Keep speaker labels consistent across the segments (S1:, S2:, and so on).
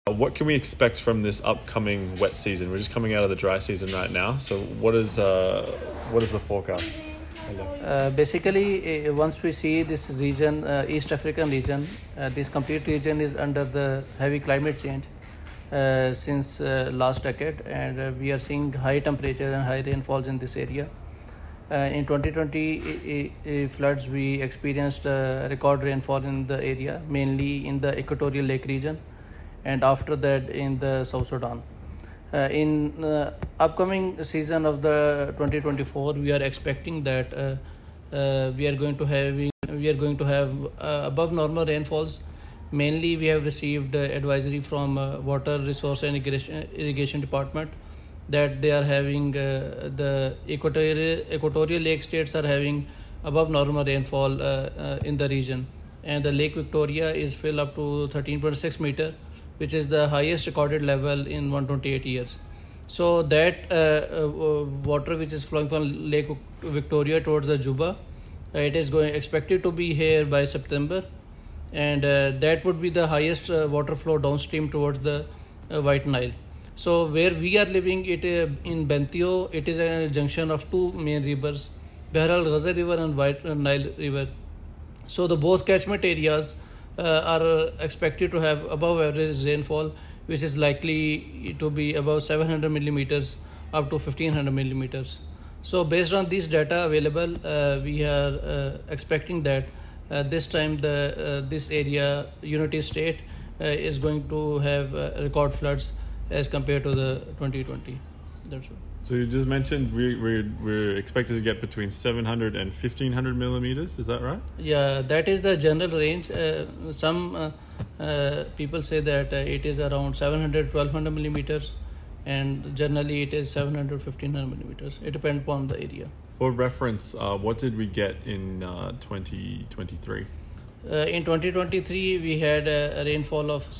S1: What can we expect from this upcoming wet season? We're just coming out of the dry season right now. So what is the forecast?
S2: Basically, once we see this region, East African region, this complete region is under the heavy climate change since last decade, and we are seeing high temperatures and high rainfalls in this area. In 2020 floods, we experienced record rainfall in the area, mainly in the Equatorial Lake region, and after that in the South Sudan. In upcoming season of the 2024, we are expecting that we are going to have above normal rainfalls. Mainly, we have received advisory from Water Resource and Irrigation Department that they are having the equatorial lake states are having above normal rainfall in the region, and the Lake Victoria is filled up to 13.6 meter, which is the highest recorded level in 128 years. So that water which is flowing from Lake Victoria towards the Juba, it is expected to be here by September, and that would be the highest water flow downstream towards the White Nile. So where we are living, it in Bentio, it is a junction of two main rivers, Bahr al Ghazal River and White Nile River. So the both catchment areas are expected to have above average rainfall, which is likely to be above 700 millimeters up to 1500 millimeters. So based on this data available, we are expecting that this time this area, Unity State, is going to have record floods as compared to the 2020. That's all.
S1: So you just mentioned we're expected to get between 700 and 1500 millimeters. Is that right?
S2: Yeah, that is the general range. Some people say that it is around 700, 1200 millimeters, and generally it is 700, 1500 millimeters. It depends upon the area.
S1: For reference, what did we get in 2023?
S2: In 2023, we had a rainfall of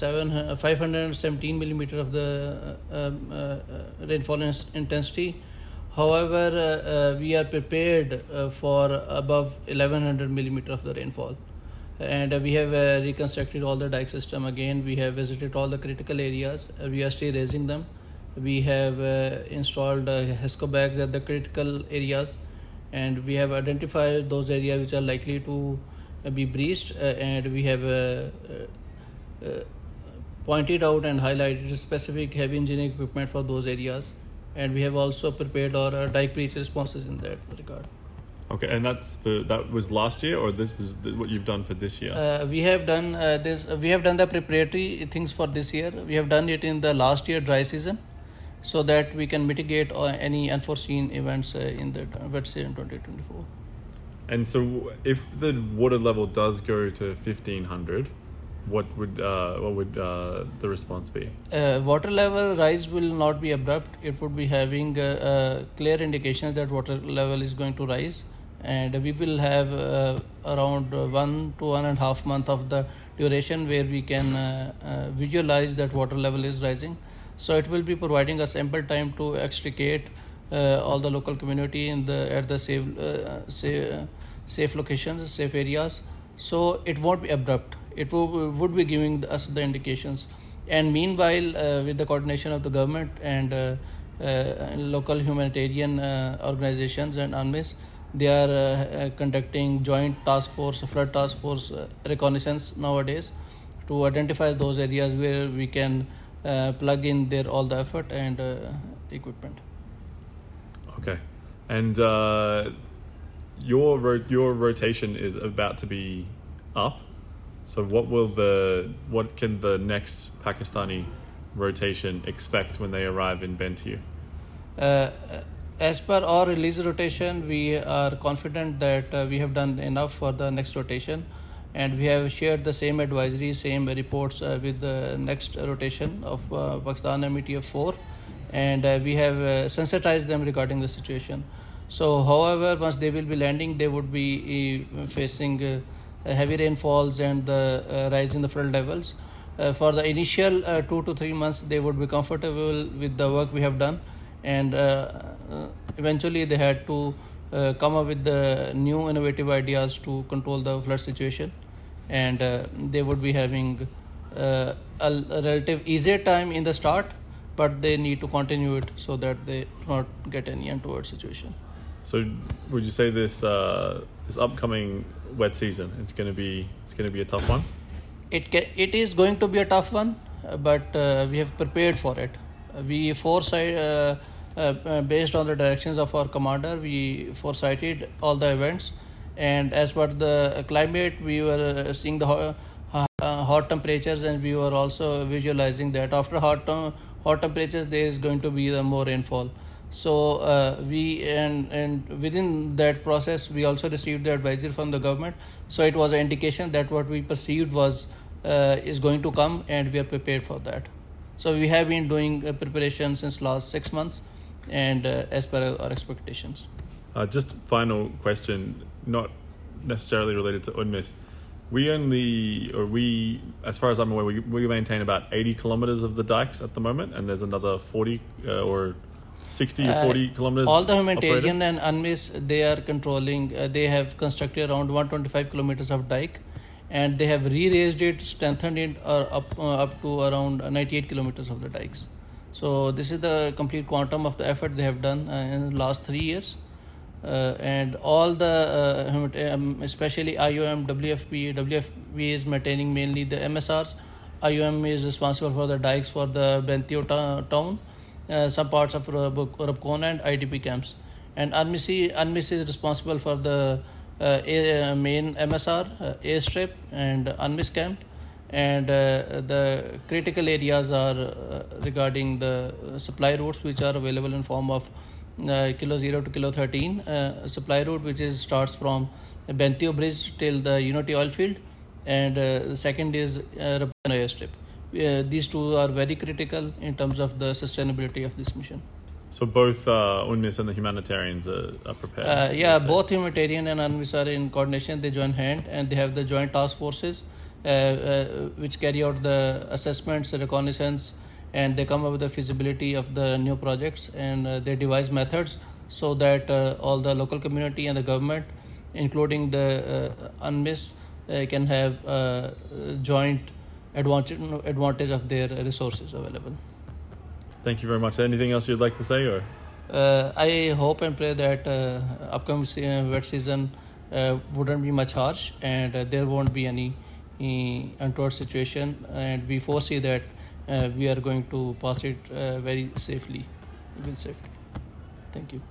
S2: 517 millimeter of the rainfall intensity. However, we are prepared for above 1100 millimeter of the rainfall, and we have reconstructed all the dike system again. We have visited all the critical areas. We are still raising them. We have installed HESCO bags at the critical areas, and we have identified those areas which are likely to be breached, and we have pointed out and highlighted specific heavy engineering equipment for those areas, and we have also prepared our dike breach responses in that regard.
S1: Okay, and that was last year, or this is what you've done for this year?
S2: We have done this. We have done the preparatory things for this year. We have done it in the last year dry season, so that we can mitigate any unforeseen events in the wet season 2024.
S1: And so, if the water level does go to 1500, what would the response be?
S2: Water level rise will not be abrupt. It would be having clear indications that water level is going to rise, and we will have around 1 to 1.5 months of the duration where we can visualize that water level is rising. So it will be providing us ample time to extricate all the local community at the safe locations, safe areas. So it won't be abrupt. It would be giving us the indications. And meanwhile, with the coordination of the government and local humanitarian organizations and UNMISS, they are conducting joint flood task force reconnaissance nowadays to identify those areas where we can plug in all the effort and equipment.
S1: Okay, and your rotation is about to be up. So what can the next Pakistani rotation expect when they arrive in Bentiu?
S2: As per our release rotation, we are confident that we have done enough for the next rotation, and we have shared the same advisory, same reports with the next rotation of Pakistan METF 4, and we have sensitized them regarding the situation. So however, once they will be landing, they would be facing heavy rainfalls and the rise in the flood levels. For the initial 2 to 3 months, they would be comfortable with the work we have done, and eventually they had to come up with the new innovative ideas to control the flood situation, and they would be having a relative easier time in the start, but they need to continue it so that they not get any untoward situation.
S1: So, would you say this this upcoming wet season it's going to be a tough one?
S2: It is going to be a tough one, but we have prepared for it. We foresight based on the directions of our commander, we foresighted all the events, and as per the climate, we were seeing the hot temperatures, and we were also visualizing that after hot temperatures there is going to be the more rainfall. So we and within that process we also received the advisory from the government. So it was an indication that what we perceived was is going to come, and we are prepared for that. So we have been doing preparation since last 6 months, and as per our expectations.
S1: Just final question, not necessarily related to UNMISS. As far as I'm aware, we maintain about 80 kilometers of the dikes at the moment, and there's another 40 or 60 or 40 kilometers.
S2: All the humanitarian
S1: operated?
S2: and UNMISS, they are controlling, they have constructed around 125 kilometers of dike, and they have re-raised it, strengthened it up to around 98 kilometers of the dikes. So this is the complete quantum of the effort they have done in the last 3 years. And all the, especially IOM, WFP is maintaining mainly the MSRs. IOM is responsible for the dikes for the Bentio town, some parts of Rabkona and IDP camps. And UNMISS is responsible for the main MSR, airstrip and UNMISS camp. And the critical areas are regarding the supply routes which are available in form of kilo 0 to kilo 13 supply route, which starts from Bentio bridge till the Unity oil field, and the second is Rabkona airstrip. These two are very critical in terms of the sustainability of this mission.
S1: So both UNMISS and the humanitarians are prepared?
S2: Both humanitarian and UNMISS are in coordination. They join hand, and they have the joint task forces which carry out the assessments, reconnaissance, and they come up with the feasibility of the new projects, and they devise methods so that all the local community and the government, including the UNMISS, can have joint advantage of their resources available.
S1: Thank you very much. Anything else you'd like to say? Or
S2: I hope and pray that upcoming wet season wouldn't be much harsh, and there won't be any untoward situation, and we foresee that we are going to pass it very safely, with safety. Thank you.